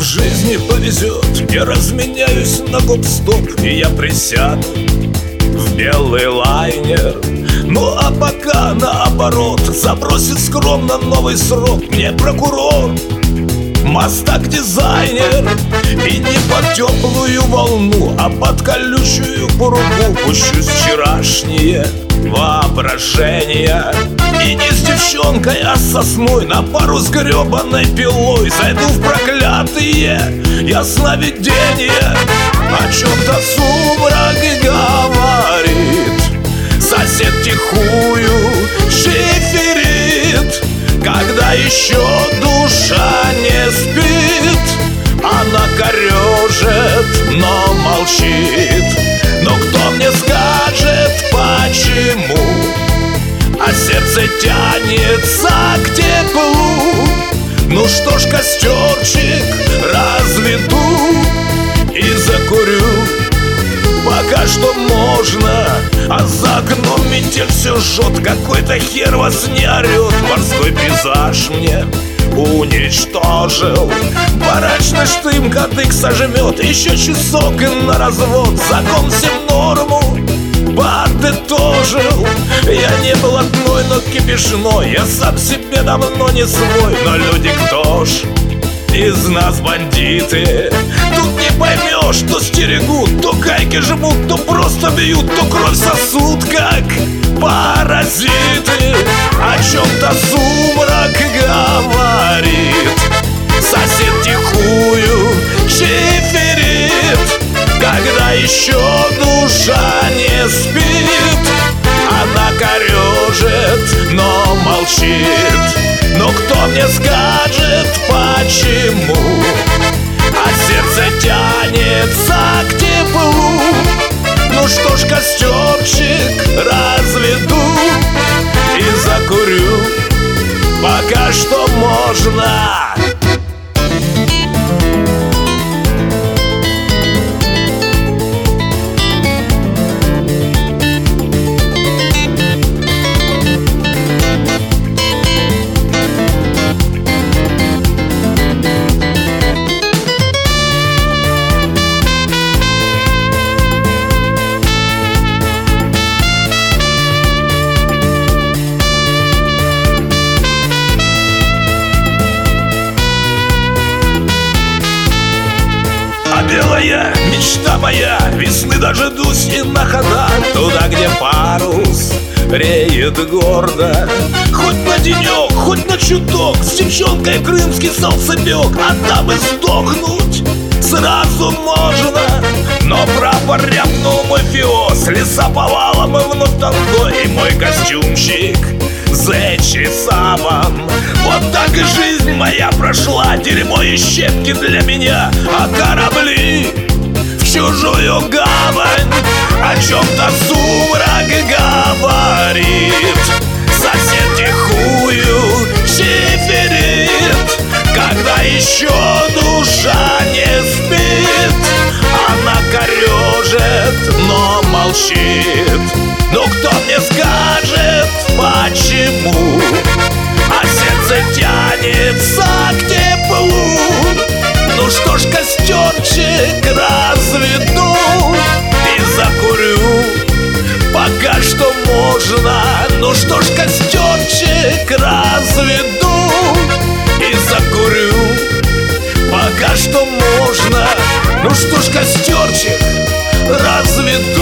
в жизни повезет, я разменяюсь на гоп-стоп, и я присяду в белый лайнер. Ну а пока наоборот забросит скромно новый срок мне прокурор, мастак-дизайнер. И не под теплую волну, а под колючую пургу пущусь вчерашнее воображение. И не с девчонкой, а с сосной на пару с гребаной пилой зайду в проклятые ясновидения. О чем-то сумрак говорит, сосед тихую шиферит. Когда еще душа не спит, она корежит, но молчит. Но кто мне скажет, почему? А сердце тянется к теплу. Ну что ж, костерчик разведу и закурю, пока что можно. А за окном метель все жжет, какой-то хер вас не орет. Морской пейзаж мне уничтожил, барачный штым кадык сожмет. Еще часок и на развод, закон всем норму подытожил. Я не блатной, но кипишной, я сам себе давно не свой. Но люди, кто ж из нас бандиты? Тут не поймешь, то стерегут, то гайки жмут, то просто бьют, то кровь сосут, как паразиты. О чем-то сумрак говорит, сосед тихую шиферит. Когда еще душа не спит, она корежит, но молчит. Но кто мне скажет, почему? А сердце тянется к теплу. Ну что ж, костерчик разведу и закурю, пока что можно. Белая мечта моя, весны дождусь и на ходах, туда, где парус реет гордо. Хоть на денек, хоть на чуток, с девчонкой крымский солнцепек, а там и сдохнуть сразу можно. Но прапор рявкнул мой фиос, леса повалом и вновь танго, и мой костюмчик зечий саван. Вот так и жизнь моя прошла, дерьмо и щепки для меня, а корабли в чужую гавань. О чем-то сумрак говорит, сосед тихую шиферит. Когда еще душа не спит, она корежит, но молчит. Но кто мне скажет, почему? А сердце тянется к теплу. Ну что ж, костерчик разведу и закурю, пока что можно. Ну что ж, костерчик разведу и закурю, пока что можно. Ну что ж, костерчик разведу